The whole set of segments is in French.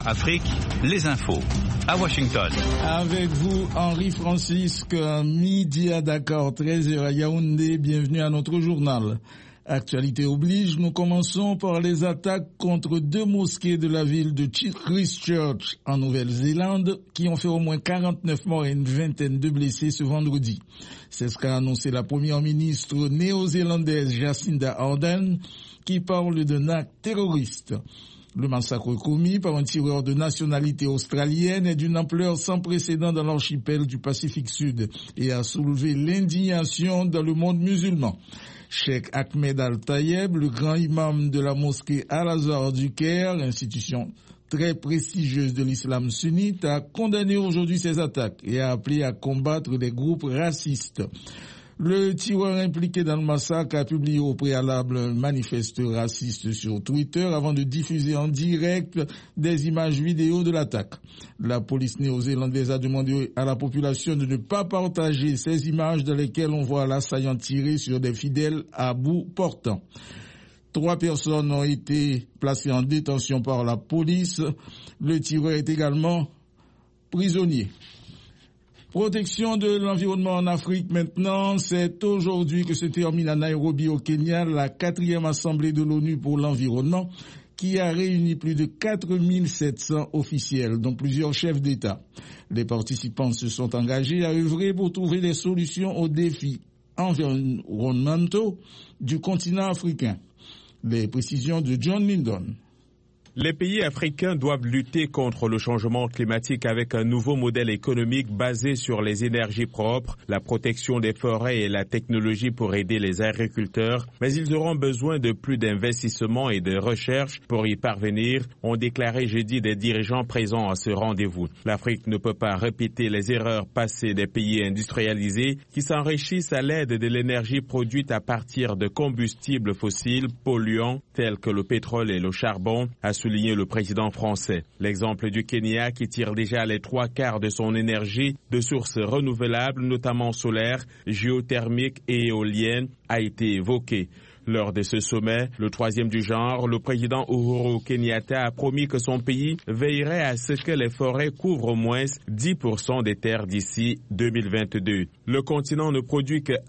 Afrique, les infos. À Washington. Avec vous, Henri Francisque, midi à Dakar, 13h à Yaoundé. Bienvenue à notre journal. Actualité oblige, nous commençons par les attaques contre 2 mosquées de la ville de Christchurch en Nouvelle-Zélande qui ont fait au moins 49 morts et une vingtaine de blessés ce vendredi. C'est ce qu'a annoncé la première ministre néo-zélandaise Jacinda Ardern qui parle d'un acte terroriste. Le massacre commis par un tireur de nationalité australienne est d'une ampleur sans précédent dans l'archipel du Pacifique Sud et a soulevé l'indignation dans le monde musulman. Cheikh Ahmed Al-Tayeb, le grand imam de la mosquée Al-Azhar du Caire, institution très prestigieuse de l'islam sunnite, a condamné aujourd'hui ces attaques et a appelé à combattre les groupes racistes. Le tireur impliqué dans le massacre a publié au préalable un manifeste raciste sur Twitter avant de diffuser en direct des images vidéo de l'attaque. La police néo-zélandaise a demandé à la population de ne pas partager ces images dans lesquelles on voit l'assaillant tirer sur des fidèles à bout portant. 3 personnes ont été placées en détention par la police. Le tireur est également prisonnier. Protection de l'environnement en Afrique maintenant, c'est aujourd'hui que se termine à Nairobi au Kenya la 4e assemblée de l'ONU pour l'environnement qui a réuni plus de 4700 officiels, dont plusieurs chefs d'État. Les participants se sont engagés à œuvrer pour trouver des solutions aux défis environnementaux du continent africain. Les précisions de John Lyndon. Les pays africains doivent lutter contre le changement climatique avec un nouveau modèle économique basé sur les énergies propres, la protection des forêts et la technologie pour aider les agriculteurs, mais ils auront besoin de plus d'investissements et de recherche pour y parvenir, ont déclaré jeudi des dirigeants présents à ce rendez-vous. L'Afrique ne peut pas répéter les erreurs passées des pays industrialisés qui s'enrichissent à l'aide de l'énergie produite à partir de combustibles fossiles polluants tels que le pétrole et le charbon, a souligné le président français. L'exemple du Kenya qui tire déjà les 3/4 de son énergie de sources renouvelables, notamment solaires, géothermiques et éoliennes, a été évoqué. Lors de ce sommet, le 3e du genre, le président Uhuru Kenyatta a promis que son pays veillerait à ce que les forêts couvrent au moins 10% des terres d'ici 2022. Le continent ne produit que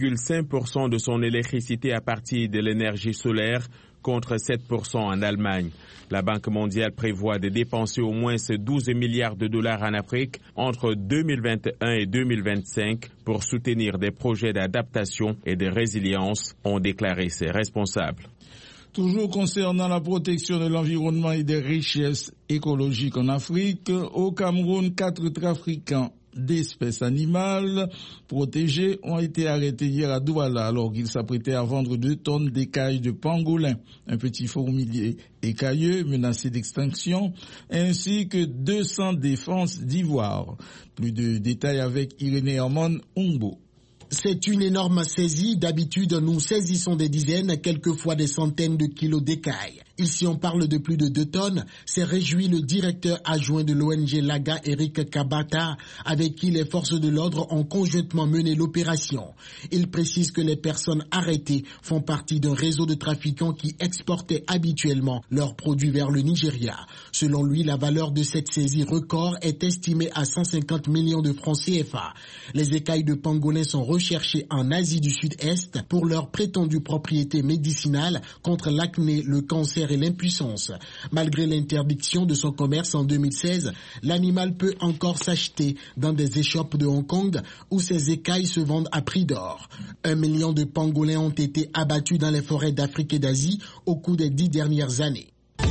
1,5% de son électricité à partir de l'énergie solaire, contre 7% en Allemagne. La Banque mondiale prévoit de dépenser au moins 12 milliards de dollars en Afrique entre 2021 et 2025 pour soutenir des projets d'adaptation et de résilience, ont déclaré ses responsables. Toujours concernant la protection de l'environnement et des richesses écologiques en Afrique, au Cameroun, 4 trafiquants d'espèces animales protégées ont été arrêtés hier à Douala alors qu'ils s'apprêtaient à vendre 2 tonnes d'écailles de pangolin, un petit fourmilier écailleux menacé d'extinction, ainsi que 200 défenses d'ivoire. Plus de détails avec Irénée Herman Umbo. C'est une énorme saisie. D'habitude, nous saisissons des dizaines, quelquefois des centaines de kilos d'écailles. Ici, on parle de plus de 2 tonnes. C'est réjoui le directeur adjoint de l'ONG Laga, Eric Kabata, avec qui les forces de l'ordre ont conjointement mené l'opération. Il précise que les personnes arrêtées font partie d'un réseau de trafiquants qui exportaient habituellement leurs produits vers le Nigeria. Selon lui, la valeur de cette saisie record est estimée à 150 millions de francs CFA. Les écailles de pangolin sont recherchées en Asie du Sud-Est pour leur prétendue propriété médicinale contre l'acné, le cancer et l'impuissance. Malgré l'interdiction de son commerce en 2016, l'animal peut encore s'acheter dans des échoppes de Hong Kong où ses écailles se vendent à prix d'or. 1 million de pangolins ont été abattus dans les forêts d'Afrique et d'Asie au cours des 10 dernières années.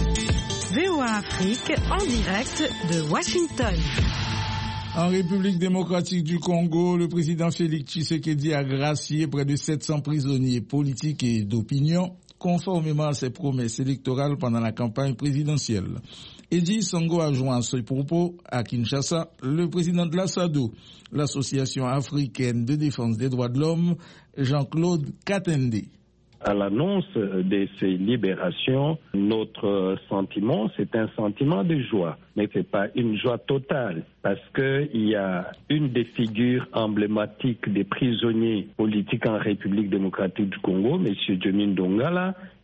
VOA Afrique en direct de Washington. En République démocratique du Congo, le président Félix Tshisekedi a gracié près de 700 prisonniers politiques et d'opinion, conformément à ses promesses électorales pendant la campagne présidentielle. Edi Sango a joint à ce propos à Kinshasa le président de l'ASADO, l'Association africaine de défense des droits de l'homme, Jean-Claude Katende. À l'annonce de ces libérations, notre sentiment, c'est un sentiment de joie, mais ce n'est pas une joie totale, parce qu'il y a une des figures emblématiques des prisonniers politiques en République démocratique du Congo, M. Djemine Dongala,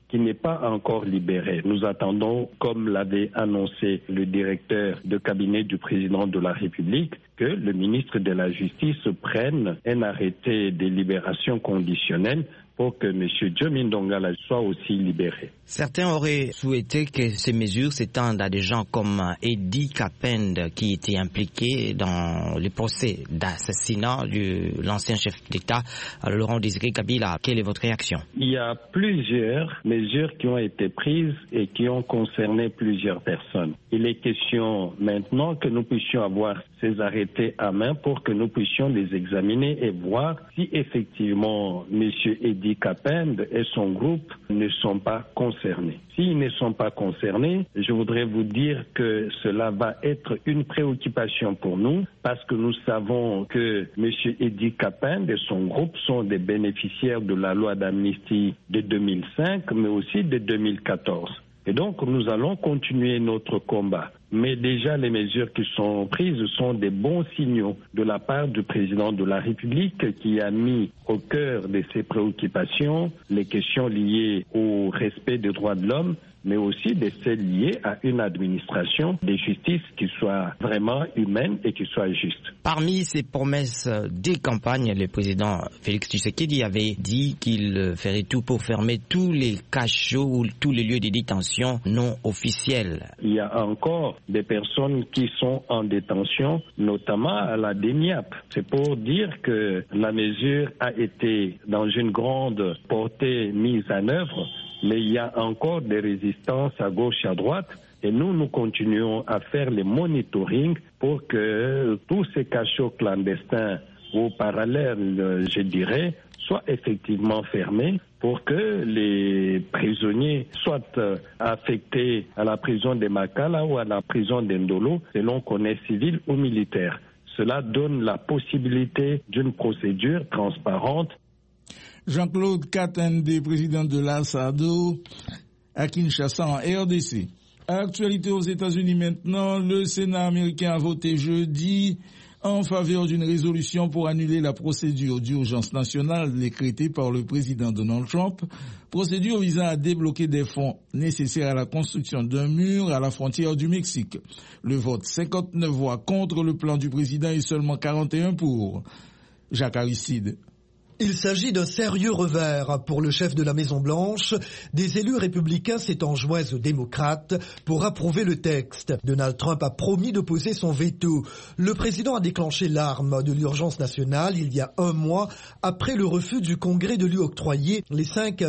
qui n'est pas encore libéré. Nous attendons, comme l'avait annoncé le directeur de cabinet du président de la République, que le ministre de la Justice prenne un arrêté de libération conditionnelle pour que M. Diomaye Ndongala soit aussi libéré. Certains auraient souhaité que ces mesures s'étendent à des gens comme Eddie Kapende, qui était impliqué dans le procès d'assassinat de l'ancien chef d'État, Laurent Désiré Kabila. Quelle est votre réaction? Il y a plusieurs mesures qui ont été prises et qui ont concerné plusieurs personnes. Il est question maintenant que nous puissions avoir ces arrêtés à main pour que nous puissions les examiner et voir si effectivement M. Eddie Kapende et son groupe ne sont pas concernés. S'ils ne sont pas concernés, je voudrais vous dire que cela va être une préoccupation pour nous parce que nous savons que M. Eddie Kapende et son groupe sont des bénéficiaires de la loi d'amnistie de 2005 mais aussi de 2014. Et donc, nous allons continuer notre combat. Mais déjà, les mesures qui sont prises sont des bons signaux de la part du président de la République qui a mis au cœur de ses préoccupations les questions liées au respect des droits de l'homme, mais aussi de celles liées à une administration de justice qui soit vraiment humaine et qui soit juste. Parmi ces promesses des campagnes, le président Félix Tshisekedi avait dit qu'il ferait tout pour fermer tous les cachots ou tous les lieux de détention non officiels. Il y a encore des personnes qui sont en détention, notamment à la DENIAP. C'est pour dire que la mesure a été dans une grande portée mise en œuvre, mais il y a encore des résistances à gauche et à droite. Et nous continuons à faire le monitoring pour que tous ces cachots clandestins ou parallèles, je dirais, soient effectivement fermés pour que les prisonniers soient affectés à la prison de Makala ou à la prison d'Endolo, selon qu'on est civil ou militaire. Cela donne la possibilité d'une procédure transparente. Jean-Claude Katende, président de l'ASADO à Kinshasa en RDC. Actualité aux États-Unis maintenant, le Sénat américain a voté jeudi en faveur d'une résolution pour annuler la procédure d'urgence nationale décrétée par le président Donald Trump, procédure visant à débloquer des fonds nécessaires à la construction d'un mur à la frontière du Mexique. Le vote, 59 voix contre le plan du président et seulement 41 pour. Jacques Aristide. Il s'agit d'un sérieux revers pour le chef de la Maison-Blanche. Des élus républicains s'étant joints aux démocrates pour approuver le texte. Donald Trump a promis de poser son veto. Le président a déclenché l'arme de l'urgence nationale il y a un mois après le refus du Congrès de lui octroyer les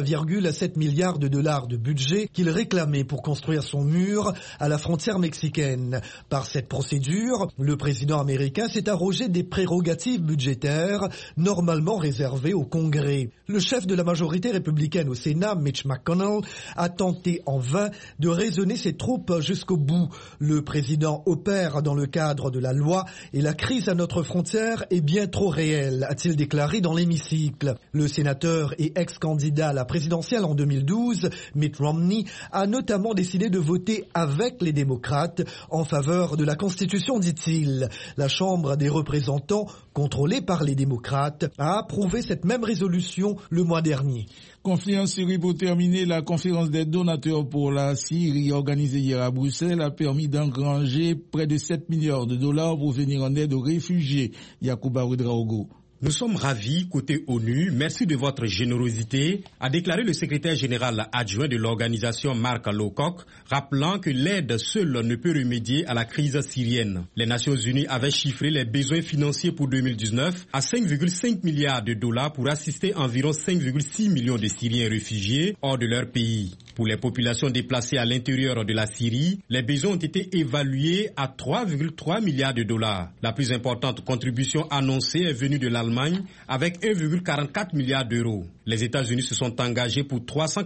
5,7 milliards de dollars de budget qu'il réclamait pour construire son mur à la frontière mexicaine. Par cette procédure, le président américain s'est arrogé des prérogatives budgétaires normalement réservées au Congrès. Le chef de la majorité républicaine au Sénat, Mitch McConnell, a tenté en vain de raisonner ses troupes jusqu'au bout. Le président opère dans le cadre de la loi et la crise à notre frontière est bien trop réelle, a-t-il déclaré dans l'hémicycle. Le sénateur et ex-candidat à la présidentielle en 2012, Mitt Romney, a notamment décidé de voter avec les démocrates en faveur de la Constitution, dit-il. La Chambre des représentants, contrôlée par les démocrates, a approuvé cette même résolution le mois dernier. Conflit en Syrie pour terminer, la conférence des donateurs pour la Syrie organisée hier à Bruxelles a permis d'engranger près de 7 milliards de dollars pour venir en aide aux réfugiés. Yacouba Ouedraogo. Nous sommes ravis, côté ONU, merci de votre générosité, a déclaré le secrétaire général adjoint de l'organisation Mark Lowcock, rappelant que l'aide seule ne peut remédier à la crise syrienne. Les Nations Unies avaient chiffré les besoins financiers pour 2019 à 5,5 milliards de dollars pour assister environ 5,6 millions de Syriens réfugiés hors de leur pays. Pour les populations déplacées à l'intérieur de la Syrie, les besoins ont été évalués à 3,3 milliards de dollars. La plus importante contribution annoncée est venue de l'Allemagne avec 1,44 milliard d'euros. Les États-Unis se sont engagés pour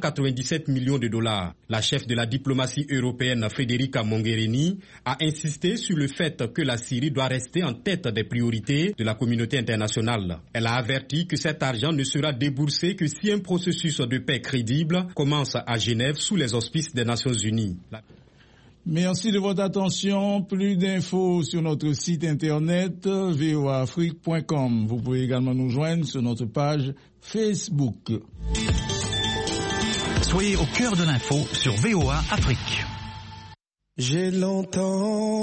397 millions de dollars. La chef de la diplomatie européenne, Federica Mogherini, a insisté sur le fait que la Syrie doit rester en tête des priorités de la communauté internationale. Elle a averti que cet argent ne sera déboursé que si un processus de paix crédible commence à Genève sous les auspices des Nations Unies. Merci de votre attention. Plus d'infos sur notre site internet voaafrique.com. Vous pouvez également nous joindre sur notre page Facebook. Soyez au cœur de l'info sur VOA Afrique. J'ai longtemps